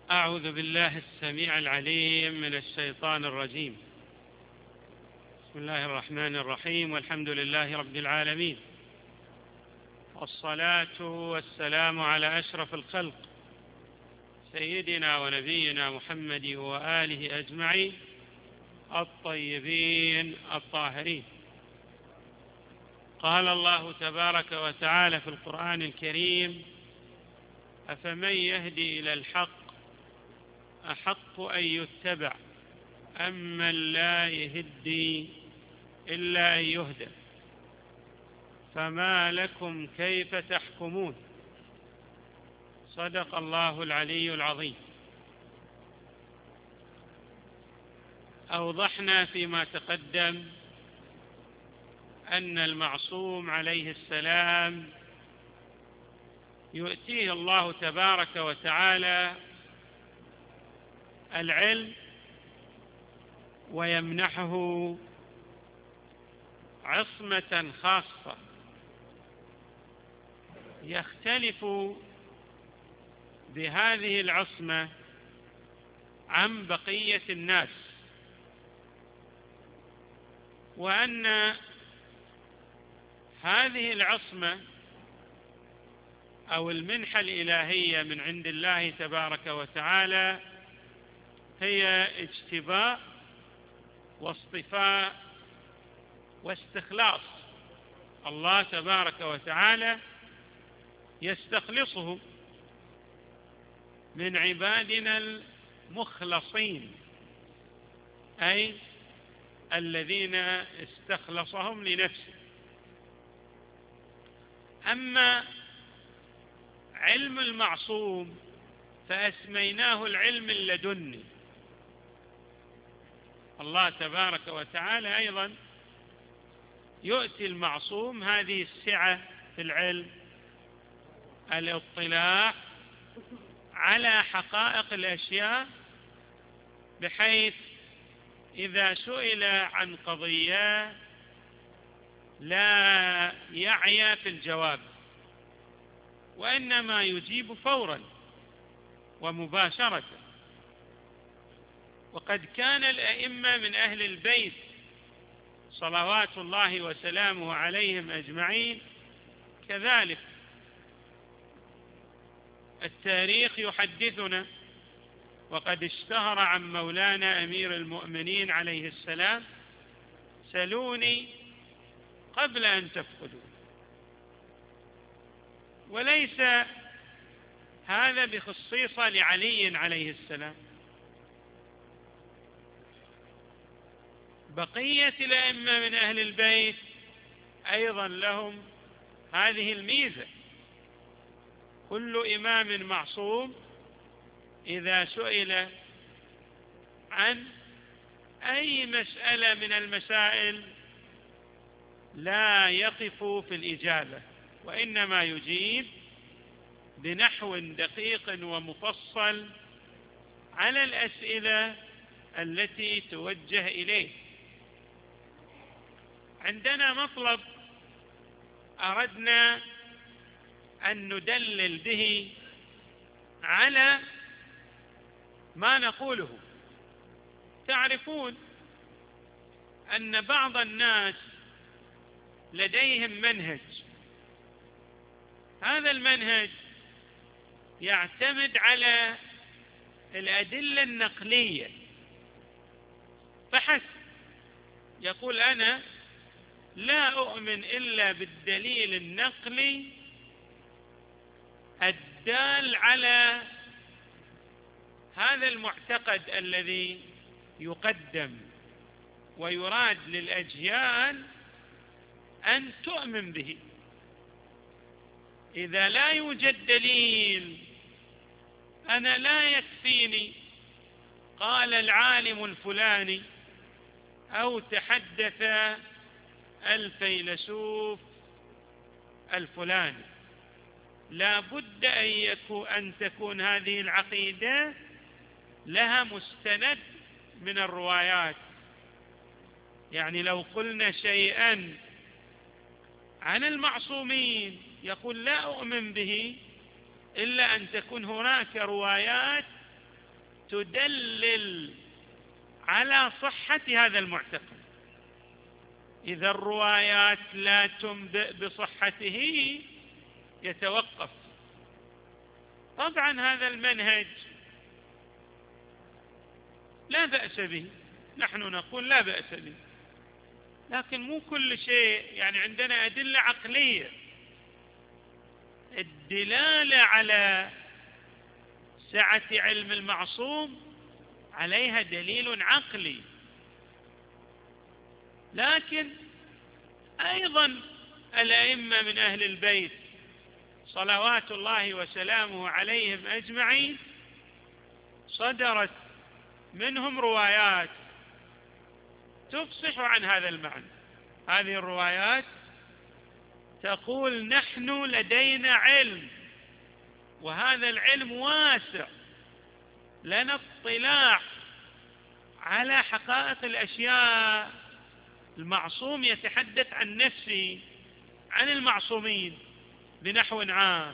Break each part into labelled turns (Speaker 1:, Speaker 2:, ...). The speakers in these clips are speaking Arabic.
Speaker 1: أعوذ بالله السميع العليم من الشيطان الرجيم. بسم الله الرحمن الرحيم، والحمد لله رب العالمين، والصلاة والسلام على أشرف الخلق سيدنا ونبينا محمد وآله أجمعين الطيبين الطاهرين. قال الله تبارك وتعالى في القرآن الكريم: أفمن يهدي إلى الحق أحق أن يتبع أمن لا يهدي إلا أن يهدى فما لكم كيف تحكمون. صدق الله العلي العظيم. أوضحنا فيما تقدم أن المعصوم عليه السلام يؤتيه الله تبارك وتعالى العلم ويمنحه عصمة خاصة يختلف بهذه العصمة عن بقية الناس، وأن هذه العصمة أو المنحة الإلهية من عند الله تبارك وتعالى هي اجتباء واصطفاء واستخلاص. الله تبارك وتعالى يستخلصه من عبادنا المخلصين، أي الذين استخلصهم لنفسه. أما علم المعصوم فأسميناه العلم اللدني. الله تبارك وتعالى أيضا يؤتي المعصوم هذه السعة في العلم، الاطلاع على حقائق الأشياء، بحيث إذا سئل عن قضية لا يعيا في الجواب، وإنما يجيب فورا ومباشرة. وقد كان الأئمة من أهل البيت صلوات الله وسلامه عليهم أجمعين كذلك. التاريخ يحدثنا، وقد اشتهر عن مولانا أمير المؤمنين عليه السلام: سلوني قبل أن تفقدوا. وليس هذا بخصيصة لعلي عليه السلام، بقية الأئمة من أهل البيت أيضا لهم هذه الميزة. كل إمام معصوم إذا سئل عن أي مسألة من المسائل لا يقف في الإجابة، وإنما يجيب بنحو دقيق ومفصل على الأسئلة التي توجه إليه. عندنا مطلب أردنا أن ندلل به على ما نقوله. تعرفون أن بعض الناس لديهم منهج، هذا المنهج يعتمد على الأدلة النقلية فحسب. يقول: أنا لا أؤمن إلا بالدليل النقلي الدال على هذا المعتقد الذي يقدم، ويراد للأجيال أن تؤمن به. إذا لا يوجد دليل أنا لا يكفيني قال العالم الفلاني أو تحدث الفيلسوف الفلاني. لا بد أن تكون هذه العقيدة لها مستند من الروايات. يعني لو قلنا شيئا عن المعصومين يقول: لا أؤمن به إلا أن تكون هناك روايات تدلل على صحة هذا المعتقد. إذا الروايات لا تنبئ بصحته يتوقف. طبعا هذا المنهج لا بأس به، نحن نقول لا بأس به، لكن مو كل شيء. يعني عندنا أدلة عقلية. الدلالة على سعة علم المعصوم عليها دليل عقلي، لكن أيضا الأئمة من أهل البيت صلوات الله وسلامه عليهم أجمعين صدرت منهم روايات تفصح عن هذا المعنى. هذه الروايات تقول نحن لدينا علم، وهذا العلم واسع، لنا اطلاع على حقائق الأشياء. المعصوم يتحدث عن نفسه، عن المعصومين بنحو عام،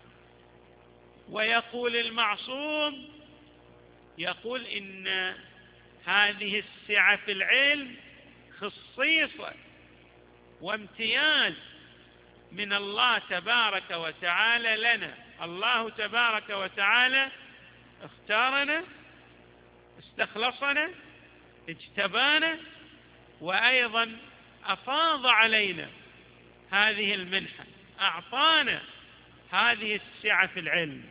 Speaker 1: ويقول المعصوم يقول إن هذه السعة في العلم خصيصة وامتياز من الله تبارك وتعالى لنا. الله تبارك وتعالى اختارنا، استخلصنا، اجتبانا، وأيضا أفاض علينا هذه المنحة، أعطانا هذه السعة في العلم.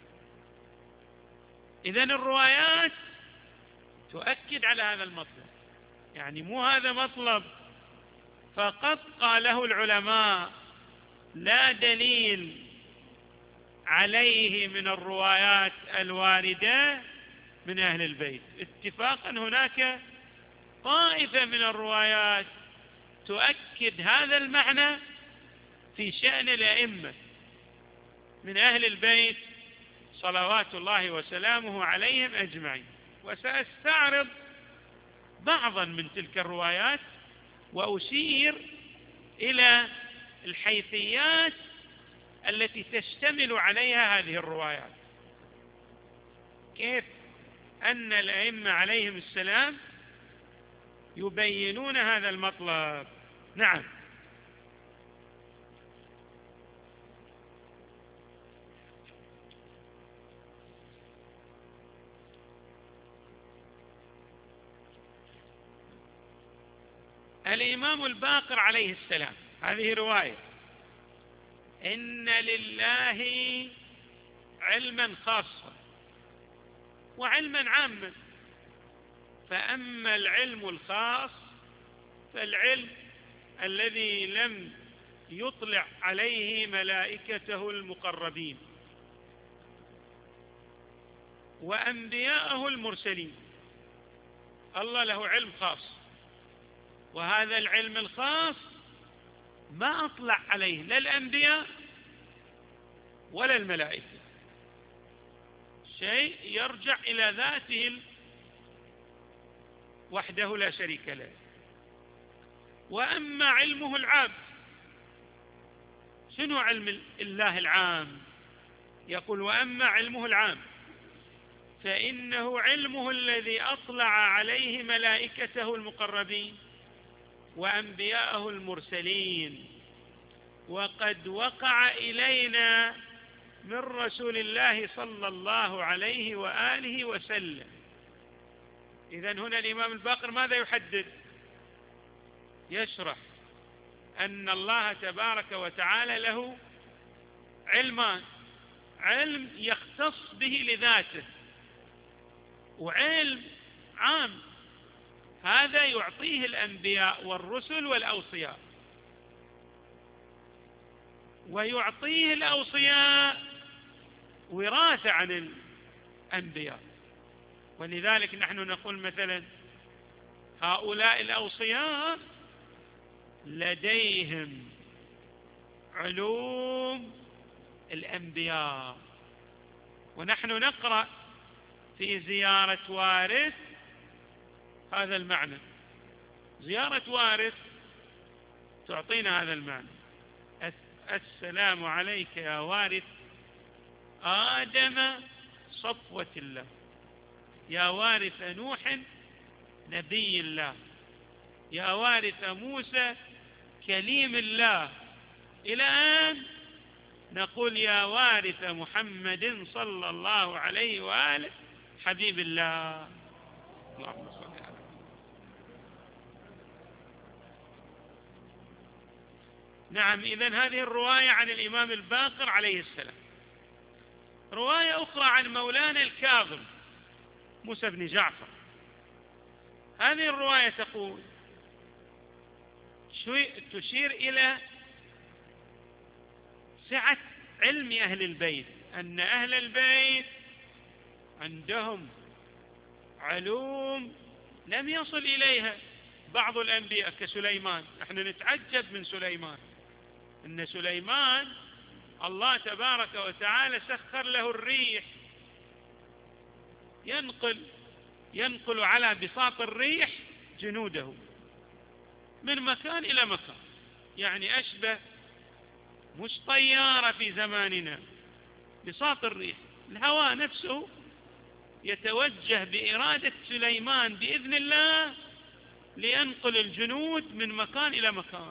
Speaker 1: إذن الروايات تؤكد على هذا المطلب. يعني مو هذا مطلب فقط قاله العلماء لا دليل عليه من الروايات الواردة من أهل البيت. اتفاقا هناك طائفة من الروايات تؤكد هذا المعنى في شأن الأئمة من أهل البيت صلوات الله وسلامه عليهم أجمعين. وسأستعرض بعضا من تلك الروايات وأشير إلى الحيثيات التي تشتمل عليها هذه الروايات، كيف أن الأئمة عليهم السلام يبينون هذا المطلب. نعم. الإمام الباقر عليه السلام، هذه رواية: إن لله علما خاصا وعلما عاما، فأما العلم الخاص فالعلم الذي لم يطلع عليه ملائكته المقربين وأنبياءه المرسلين. الله له علم خاص، وهذا العلم الخاص ما أطلع عليه لا الأنبياء ولا الملائكة، شيء يرجع إلى ذاته وحده لا شريك له. وأما علمه العام، شنو علم الله العام؟ يقول: وأما علمه العام فإنه علمه الذي أطلع عليه ملائكته المقربين وأنبياءه المرسلين، وقد وقع إلينا من رسول الله صلى الله عليه وآله وسلم. إذن هنا الإمام الباقر ماذا يحدد؟ يشرح أن الله تبارك وتعالى له علمان: علم يختص به لذاته، وعلم عام هذا يعطيه الأنبياء والرسل والأوصياء، ويعطيه الأوصياء وراثة عن الأنبياء. ولذلك نحن نقول مثلا هؤلاء الأوصياء لديهم علوم الأنبياء. ونحن نقرأ في زيارة وارث هذا المعنى. زيارة وارث تعطينا هذا المعنى: السلام عليك يا وارث آدم صفوة الله. يا وارث نوح نبي الله، يا وارث موسى كليم الله، إلى أن نقول يا وارث محمد صلى الله عليه وآله حبيب الله. اللهم صل على محمد. نعم، إذن هذه الرواية عن الإمام الباقر عليه السلام. رواية أخرى عن مولانا الكاظم موسى بن جعفر، هذه الرواية تقول تشير إلى سعة علم أهل البيت، أن أهل البيت عندهم علوم لم يصل إليها بعض الأنبياء كسليمان. نحن نتعجب من سليمان، إن سليمان الله تبارك وتعالى سخر له الريح، ينقل على بساط الريح جنوده من مكان إلى مكان، يعني أشبه مش طيارة في زماننا، بساط الريح، الهواء نفسه يتوجه بإرادة سليمان بإذن الله لينقل الجنود من مكان إلى مكان.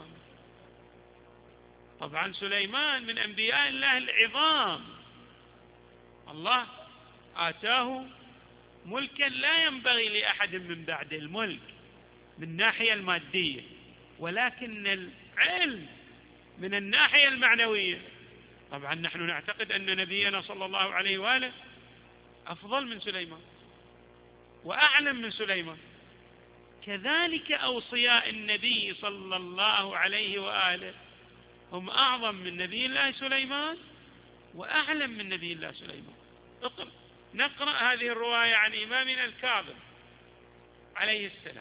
Speaker 1: طبعا سليمان من أنبياء الله العظام، الله آتاه ملكا لا ينبغي لأحد من بعد الملك من الناحية المادية، ولكن العلم من الناحية المعنوية. طبعا نحن نعتقد أن نبينا صلى الله عليه وآله أفضل من سليمان وأعلم من سليمان، كذلك أوصياء النبي صلى الله عليه وآله هم أعظم من نبي الله سليمان وأعلم من نبي الله سليمان. نقرأ هذه الرواية عن إمامنا الكاظم عليه السلام،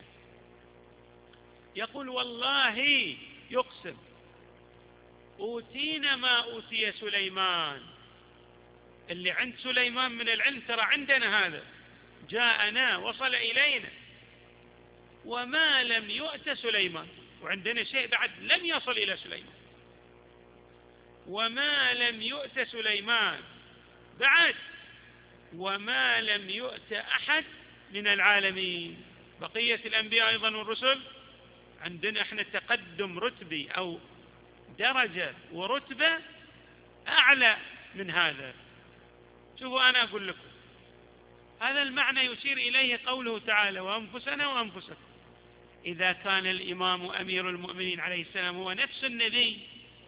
Speaker 1: يقول والله يقسم أوتينا ما أوتي سليمان، اللي عند سليمان من العلم ترى عندنا، هذا جاءنا وصل إلينا، وما لم يؤت سليمان، وعندنا شيء بعد لم يصل إلى سليمان، وما لم يؤت سليمان بعد، وما لم يؤت أحد من العالمين. بقية الأنبياء أيضا والرسل عندنا احنا تقدم رتبي أو درجة ورتبة أعلى من هذا. شوفوا أنا أقول لكم هذا المعنى يشير إليه قوله تعالى وأنفسنا وأنفسكم. إذا كان الإمام أمير المؤمنين عليه السلام هو نفس النبي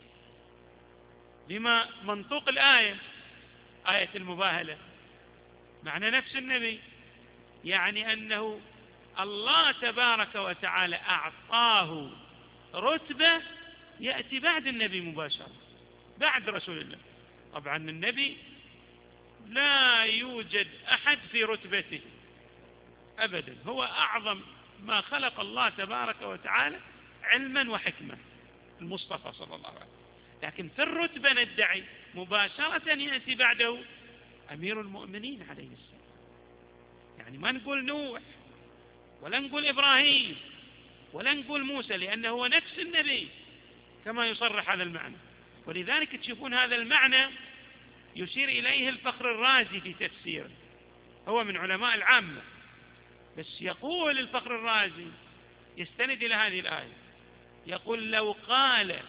Speaker 1: بما منطوق الآية، آية المباهلة، معنى نفس النبي يعني أنه الله تبارك وتعالى أعطاه رتبة يأتي بعد النبي مباشرة، بعد رسول الله. طبعا النبي لا يوجد أحد في رتبته أبدا، هو أعظم ما خلق الله تبارك وتعالى علما وحكمة المصطفى صلى الله عليه وسلم، لكن في الرتبة ندعي مباشرة يأتي بعده أمير المؤمنين عليه السلام. يعني ما نقول نوح ولا نقول إبراهيم ولا نقول موسى، لأنه هو نفس النبي كما يصرح هذا المعنى. ولذلك تشوفون هذا المعنى يشير إليه الفخر الرازي في تفسيره، هو من علماء العامة، بس يقول الفخر الرازي يستند إلى هذه الآية، يقول لو قال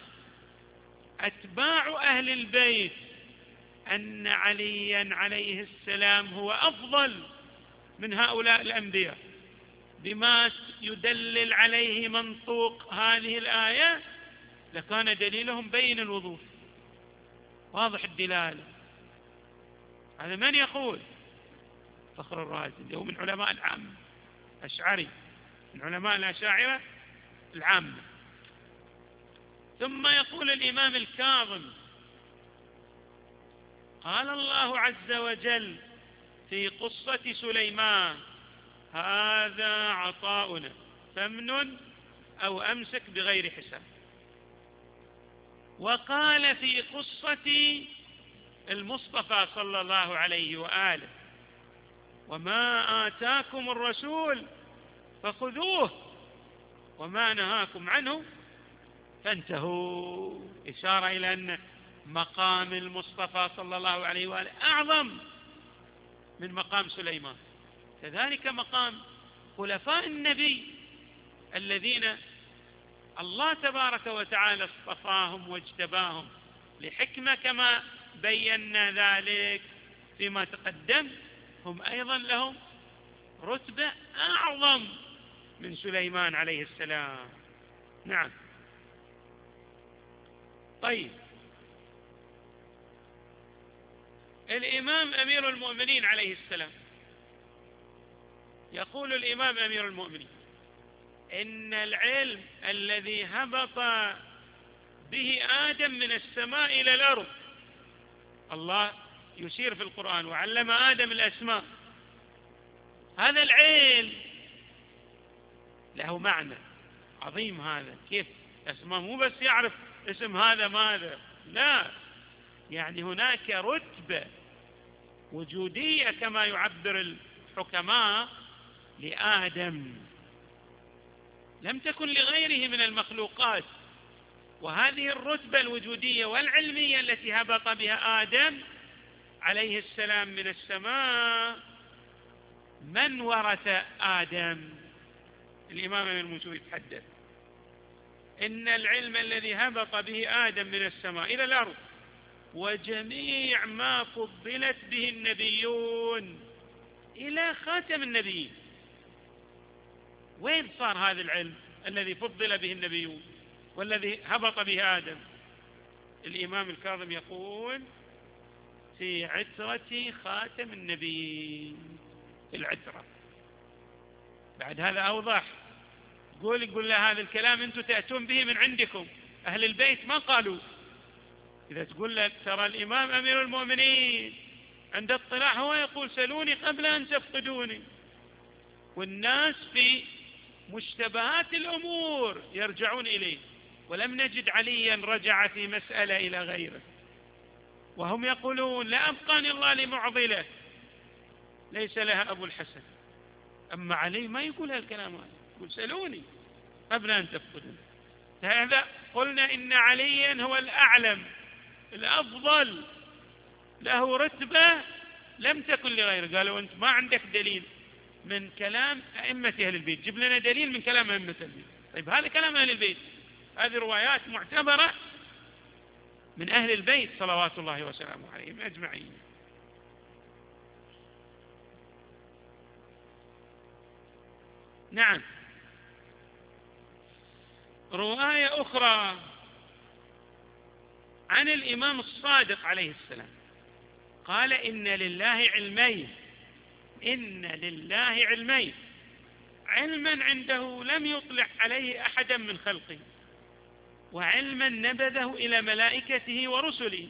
Speaker 1: أتباع أهل البيت أن عليا عليه السلام هو أفضل من هؤلاء الأنبياء بما يدلل عليه منطوق هذه الآية لكان دليلهم بين الوضوح واضح الدلالة. هذا من يقول؟ فخر الرازي، هو من علماء العامة، أشعري، من علماء الأشاعرة العامة. ثم يقول الإمام الكاظم قال الله عز وجل في قصة سليمان هذا عطاؤنا فامنن أو أمسك بغير حساب. وقال في قصة المصطفى صلى الله عليه وآله وما آتاكم الرسول فخذوه وما نهاكم عنه فانتهوا، إشارة إلى أن مقام المصطفى صلى الله عليه وآله أعظم من مقام سليمان، كذلك مقام خلفاء النبي الذين الله تبارك وتعالى اصطفاهم واجتباهم لحكمة كما بينا ذلك فيما تقدم، هم أيضا لهم رتبة أعظم من سليمان عليه السلام. نعم. طيب، الإمام أمير المؤمنين عليه السلام، يقول الإمام أمير المؤمنين: إن العلم الذي هبط به آدم من السماء إلى الأرض، الله يشير في القرآن وعلم آدم الأسماء، هذا العلم له معنى عظيم. هذا كيف أسماء؟ مو بس يعرف اسم هذا ماذا، لا، يعني هناك رتبة وجودية كما يعبر الحكماء لآدم لم تكن لغيره من المخلوقات. وهذه الرتبة الوجودية والعلمية التي هبط بها آدم عليه السلام من السماء، من ورث آدم؟ الإمام ابن المنذر يتحدث: إن العلم الذي هبط به آدم من السماء إلى الأرض وجميع ما فضلت به النبيون إلى خاتم النبيين. وين صار هذا العلم الذي فضل به النبيون والذي هبط به آدم؟ الإمام الكاظم يقول: في عترة خاتم النبيين. العترة بعد هذا أوضح. يقول له هذا الكلام أنتم تأتون به من عندكم، أهل البيت ما قالوا. إذا تقول له ترى الإمام أمير المؤمنين عند اطلاع هو يقول: سلوني قبل أن تفقدوني. والناس في مشتبهات الأمور يرجعون إليه، ولم نجد عليا رجع في مسألة إلى غيره، وهم يقولون: لا أبقاني الله لمعضلة ليس لها أبو الحسن. أما علي ما يقول هالكلام هذا، يقول: سلوني قبل أن تفقدوني. هذا قلنا إن عليا هو الأعلم الأفضل، له رتبة لم تكن لغيره. قالوا: أنت ما عندك دليل من كلام أئمة أهل البيت، جيب لنا دليل من كلام أئمة أهل البيت. طيب، هذا كلام أهل البيت، هذه روايات معتبرة من أهل البيت صلوات الله وسلامه عليهم أجمعين. نعم. رواية أخرى عن الإمام الصادق عليه السلام قال: إن لله علمين، إن لله علمين، علما عنده لم يطلع عليه أحدا من خلقه، وعلما نبذه إلى ملائكته ورسله،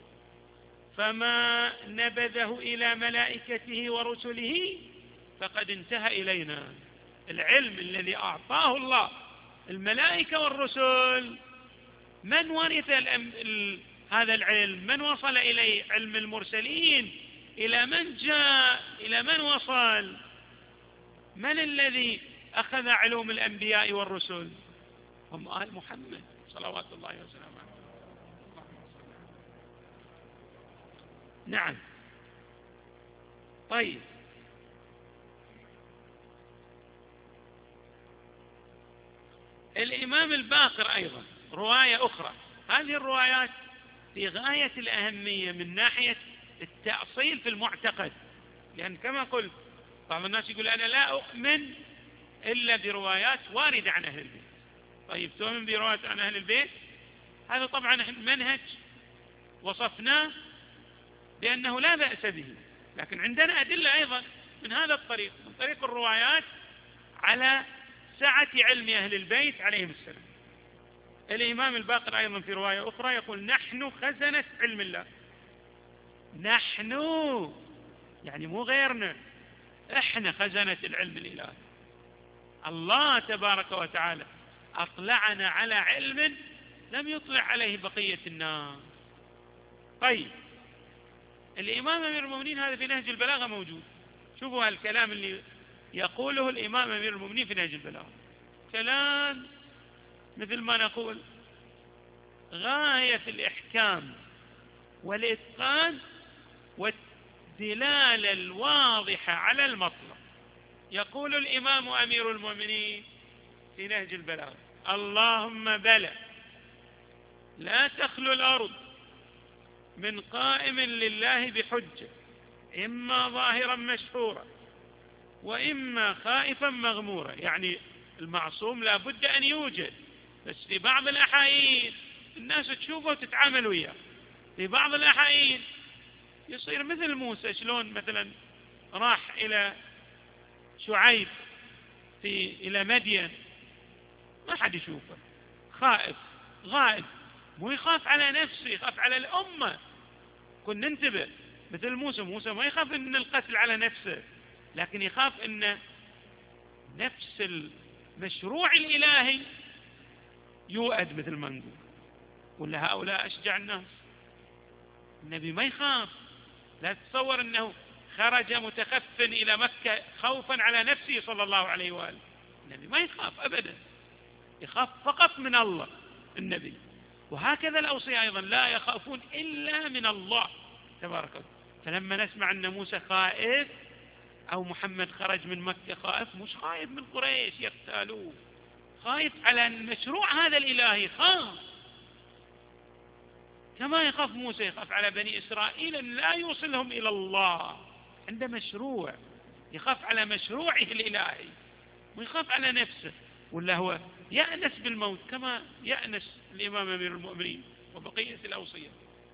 Speaker 1: فما نبذه إلى ملائكته ورسله فقد انتهى إلينا. العلم الذي أعطاه الله الملائكة والرسل، من ورث هذا العلم؟ من وصل إليه؟ علم المرسلين إلى من جاء؟ إلى من وصل؟ من الذي أخذ علوم الأنبياء والرسل؟ هم آل محمد صلوات الله وسلامه عليه. نعم. طيب، الإمام الباقر أيضا رواية أخرى. هذه الروايات في غاية الأهمية من ناحية التأصيل في المعتقد، لأن كما قلت بعض الناس يقول: أنا لا أؤمن إلا بروايات واردة عن أهل البيت. طيب، تؤمن بروايات عن أهل البيت؟ هذا طبعا منهج وصفناه بأنه لا بأس به، لكن عندنا أدلة أيضا من هذا الطريق، من طريق الروايات، على سعة علم أهل البيت عليهم السلام. الإمام الباقر أيضا في رواية أخرى يقول: نحن خزنة علم الله. نحن يعني مو غيرنا، إحنا خزنة العلم الإلهي. الله تبارك وتعالى أطلعنا على علم لم يطلع عليه بقية الناس. طيب، الإمام أمير المؤمنين هذا في نهج البلاغة موجود. شوفوا هالكلام اللي يقوله الإمام أمير المؤمنين في نهج البلاغة، كلام مثل ما نقول غاية الإحكام والإتقان والدلالة الواضحة على المطلب. يقول الإمام أمير المؤمنين في نهج البلاغة: اللهم بلى لا تخلو الأرض من قائم لله بحجة، إما ظاهرا مشهورا وإما خائفا مغمورا. يعني المعصوم لا بد أن يوجد، بس في بعض الأحايين الناس تشوفه وتتعامل وياه، في بعض الأحايين يصير مثل موسى، شلون مثلا راح إلى شعيب إلى مدين ما حد يشوفه، خائف غائب، مو يخاف على نفسه، يخاف على الأمة. كن ننتبه، مثل موسى ما يخاف من القتل على نفسه، لكن يخاف أن نفس المشروع الإلهي يؤد، مثل ما نقول. ولا هؤلاء أشجع الناس. النبي ما يخاف. لا تتصور أنه خرج متخفٍ إلى مكة خوفا على نفسه صلى الله عليه وآله. النبي ما يخاف أبدا، يخاف فقط من الله النبي. وهكذا الأوصياء أيضا لا يخافون إلا من الله تبارك وتعالى. فلما نسمع أن موسى خائف أو محمد خرج من مكة خائف، مش خائف من قريش يقتالوه، خائف على المشروع هذا الإلهي، خاف كما يخاف موسى، يخاف على بني إسرائيل أن لا يوصلهم إلى الله. عنده مشروع، يخاف على مشروعه الإلهي ويخاف على نفسه. ولا هو يأنس بالموت كما يأنس الإمام أمير المؤمنين وبقية الأوصياء.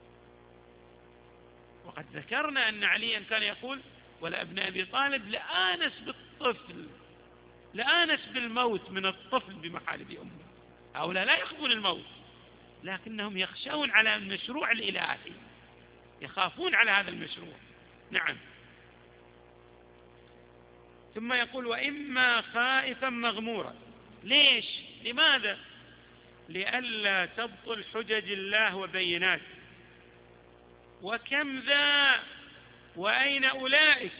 Speaker 1: وقد ذكرنا أن عليا كان يقول: ولا ابن أبي طالب لآنس بالموت من الطفل بمحارب أمه. هؤلاء لا يخافون الموت، لكنهم يخشون على المشروع الإلهي، يخافون على هذا المشروع. نعم. ثم يقول: وإما خائفا مغمورا. ليش؟ لماذا؟ لئلا تبطل حجج الله وبيناته. وكم ذا وأين أولئك.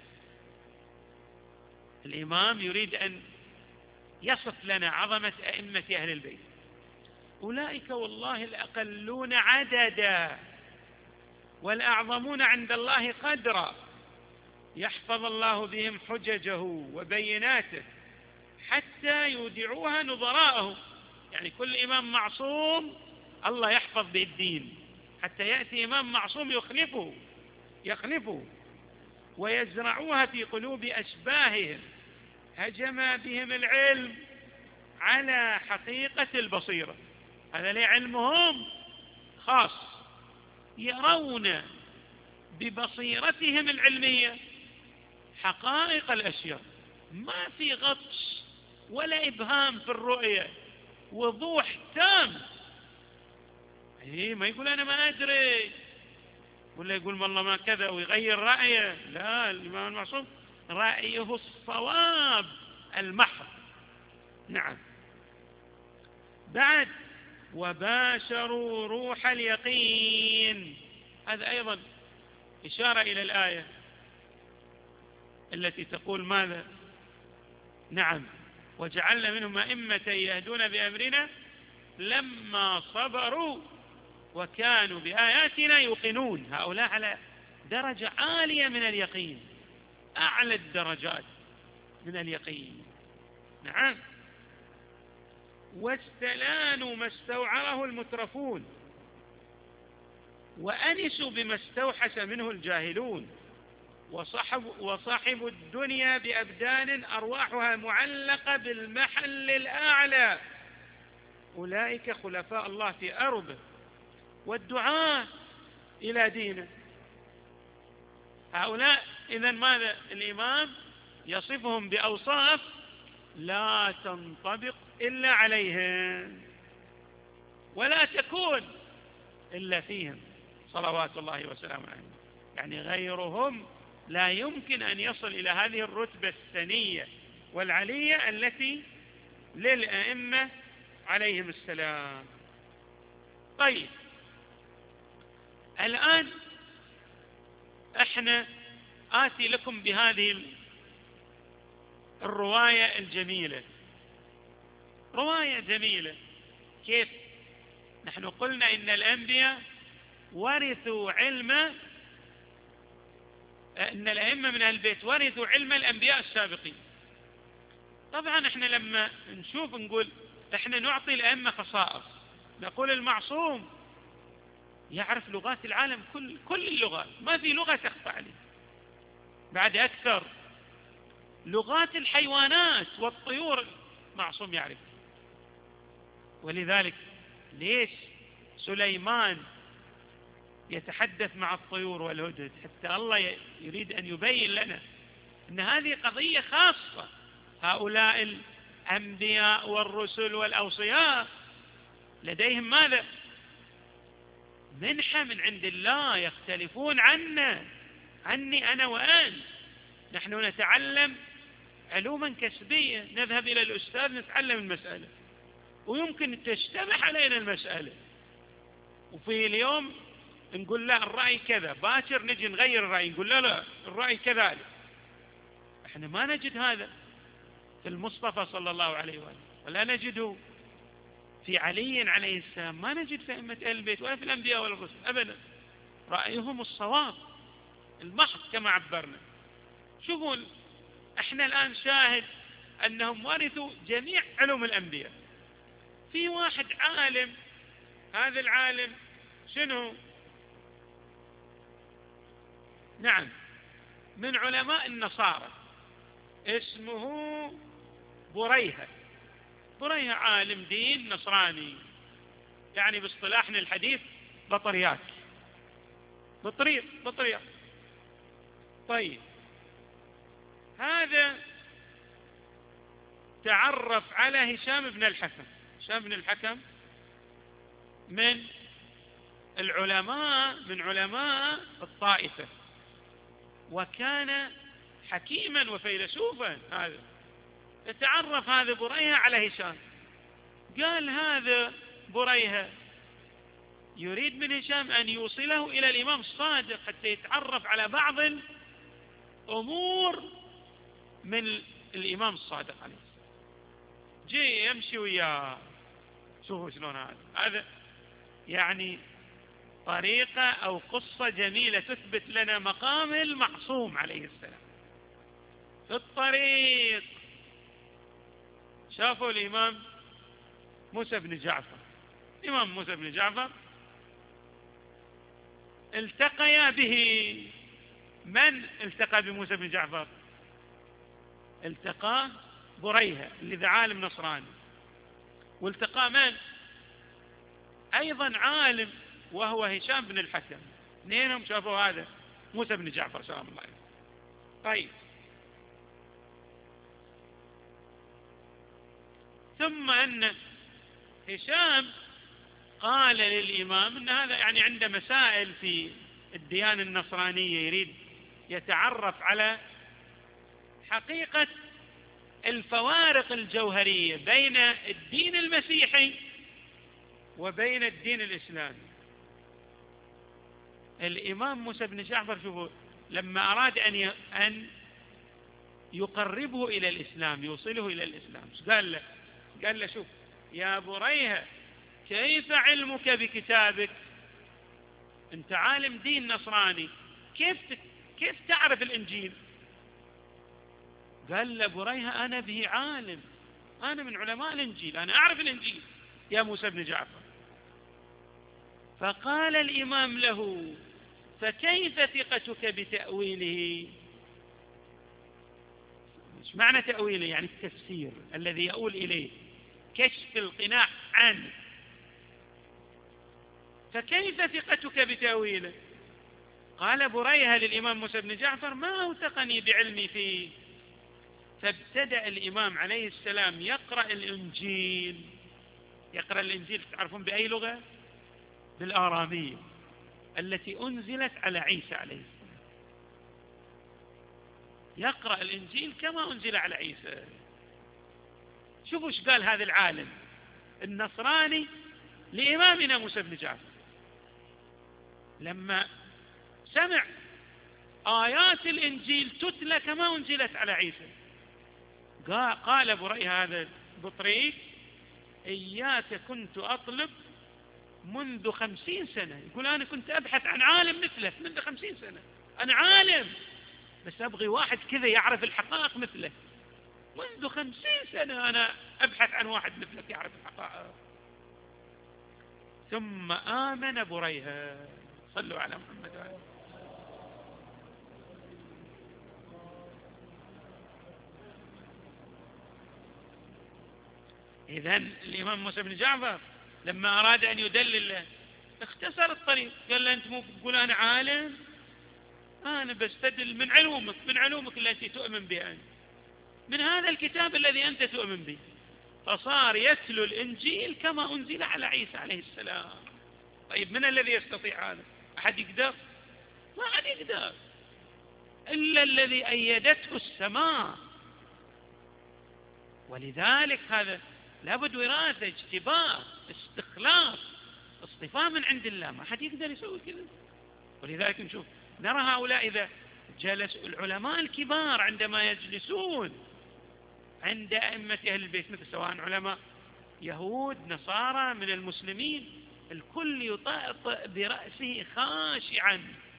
Speaker 1: الإمام يريد أن يصف لنا عظمة أئمة أهل البيت. أولئك والله الأقلون عددا والأعظمون عند الله قدرا، يحفظ الله بهم حججه وبيناته حتى يودعوها نظراءه. يعني كل إمام معصوم الله يحفظ به الدين، حتى يأتي إمام معصوم يخلفه ويزرعوها في قلوب أشباههم. هجم بهم العلم على حقيقة البصيرة. هذا لعلمهم خاص، يرون ببصيرتهم العلمية حقائق الأشياء، ما في غطس ولا إبهام في الرؤية، وضوح تام. ما يقول أنا ما أدري، ولا يقول والله ما كذا ويغير رأيه. لا، الإمام المعصوم رأيه الصواب المحض. نعم. بعد: وباشروا روح اليقين. هذا أيضا إشارة إلى الآية التي تقول ماذا؟ نعم: وجعلنا منهم أئمة يهدون بأمرنا لما صبروا وكانوا بآياتنا يوقنون. هؤلاء على درجة عالية من اليقين، أعلى الدرجات من اليقين. نعم. واستلانوا ما استوعره المترفون وأنسوا بما استوحش منه الجاهلون، وصاحبوا الدنيا بأبدان أرواحها معلقة بالمحل الأعلى. أولئك خلفاء الله في أرضه والدعاة إلى دينه. هؤلاء إذن ماذا؟ الإمام يصفهم بأوصاف لا تنطبق إلا عليهم ولا تكون إلا فيهم صلوات الله وسلامه عليه. يعني غيرهم لا يمكن أن يصل إلى هذه الرتبة السنية والعلية التي للأئمة عليهم السلام. طيب، الآن احنا آتي لكم بهذه الرواية الجميلة، رواية جميلة. كيف؟ نحن قلنا إن الأنبياء ورثوا علم أن الأئمة من أهل البيت ورثوا علم الأنبياء السابقين. طبعا احنا لما نشوف نقول احنا نعطي الأئمة خصائص، نقول المعصوم يعرف لغات العالم كل اللغات، ما في لغة تخفى عليه، بعد أكثر لغات الحيوانات والطيور معصوم يعرف. ولذلك ليش سليمان يتحدث مع الطيور والهدهد؟ حتى الله يريد أن يبين لنا أن هذه قضية خاصة. هؤلاء الأنبياء والرسل والأوصياء لديهم ماذا؟ منحة من عند الله، يختلفون عني أنا وأنت. نحن نتعلم علوما كسبية، نذهب إلى الأستاذ نتعلم المسألة، ويمكن تشتبه علينا المسألة، وفي اليوم نقول لا الرأي كذا، باكر نجي نغير الرأي نقول لا الرأي كذلك. احنا ما نجد هذا في المصطفى صلى الله عليه وآله، ولا نجده في علي عليه السلام، ما نجد في أئمة أهل البيت ولا في الأنبياء ولا الرسل أبدا. رأيهم الصواب المحض كما عبرنا. شوفوا احنا الآن شاهد أنهم ورثوا جميع علوم الأنبياء. في واحد عالم، هذا العالم شنو؟ نعم، من علماء النصارى، اسمه بريهة. بريهة عالم دين نصراني، يعني باصطلاحنا الحديث بطرياك، بطريق. طيب هذا تعرف على هشام بن الحكم. هشام بن الحكم من علماء الطائفة، وكان حكيما وفيلسوفا. هذا يتعرف هذا بريهة على هشام، قال هذا بريهة يريد من هشام أن يوصله إلى الإمام الصادق حتى يتعرف على بعض الأمور من الإمام الصادق عليه السلام. جي يمشي وياه. شوفوا شلون هذا يعني طريقة أو قصة جميلة تثبت لنا مقام المعصوم عليه السلام. في الطريق شافوا الإمام موسى بن جعفر. الإمام موسى بن جعفر التقيا به. من التقى بموسى بن جعفر؟ التقى بريهة اللي ذا عالم نصراني، والتقى من؟ أيضا عالم وهو هشام بن الحكم. اثنينهم شافوا هذا موسى بن جعفر سلام الله عليه. طيب ثم أن هشام قال للإمام أن هذا يعني عنده مسائل في الديانة النصرانية، يريد يتعرف على حقيقة الفوارق الجوهرية بين الدين المسيحي وبين الدين الإسلامي. الإمام موسى بن جعفر شوفوا لما أراد أن يقربه إلى الإسلام، يوصله إلى الإسلام، قال له شوف يا بريهة، كيف علمك بكتابك؟ أنت عالم دين نصراني، كيف تعرف الإنجيل؟ قال له بريهة أنا به عالم، أنا من علماء الإنجيل، أنا أعرف الإنجيل يا موسى بن جعفر. فقال الإمام له فكيف ثقتك بتأويله؟ ايش معنى تأويله؟ يعني التفسير الذي يؤول إليه، كشف القناع عنه. فكيف ثقتك بتأويله؟ قال بريهة للإمام موسى بن جعفر ما أوثقني بعلمي فيه. فابتدأ الإمام عليه السلام يقرأ الإنجيل. تعرفون بأي لغة؟ بالآرامية التي أنزلت على عيسى عليه السلام. يقرأ الإنجيل كما أنزل على عيسى. شوفوا ايش قال هذا العالم النصراني لإمامنا موسى بن جعفر لما سمع آيات الإنجيل تتلى كما أنزلت على عيسى. قال بريهة هذا البطريق إياك كنت أطلب منذ 50 سنة. يقول أنا كنت أبحث عن عالم مثلك منذ 50 سنة، أنا عالم بس أبغي واحد كذا يعرف الحقائق مثله. منذ 50 سنة أنا أبحث عن واحد مثلك يعرف الحقائق. ثم آمن بريهة. صلوا على محمد وآله. إذن الإمام موسى بن جعفر لما أراد أن يدلل اختصر الطريق، قال له أنت مو تقول أنا عالم، أنا بستدل من علومك التي تؤمن بها أنت، من هذا الكتاب الذي أنت تؤمن به. فصار يتلو الإنجيل كما أنزل على عيسى عليه السلام. طيب من الذي يستطيع هذا؟ أحد يقدر؟ ما أحد يقدر إلا الذي أيدته السماء. ولذلك هذا لابد وراثة، اجتباء، استخلاص، اصطفاء من عند الله، ما حد يقدر يسوي كذا. ولذلك نشوف نرى هؤلاء إذا جلس العلماء الكبار عندما يجلسون عند أئمة أهل البيت، مثل سواء علماء يهود نصارى من المسلمين، الكل يطأطئ برأسه خاشعا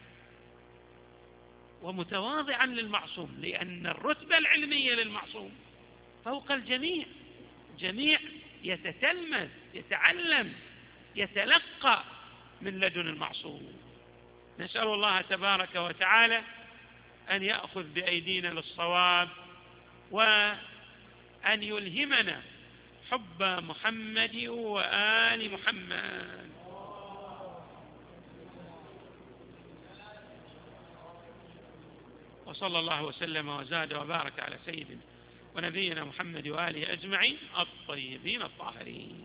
Speaker 1: ومتواضعا للمعصوم، لأن الرتبة العلمية للمعصوم فوق الجميع. جميع يتتلمذ، يتعلم، يتلقى من لدن المعصوم. نسأل الله تبارك وتعالى أن يأخذ بأيدينا للصواب، وأن يلهمنا حب محمد وآل محمد. وصلى الله وسلم وزاد وبارك على سيدنا ونبينا محمد وآله أجمعين الطيبين الطاهرين.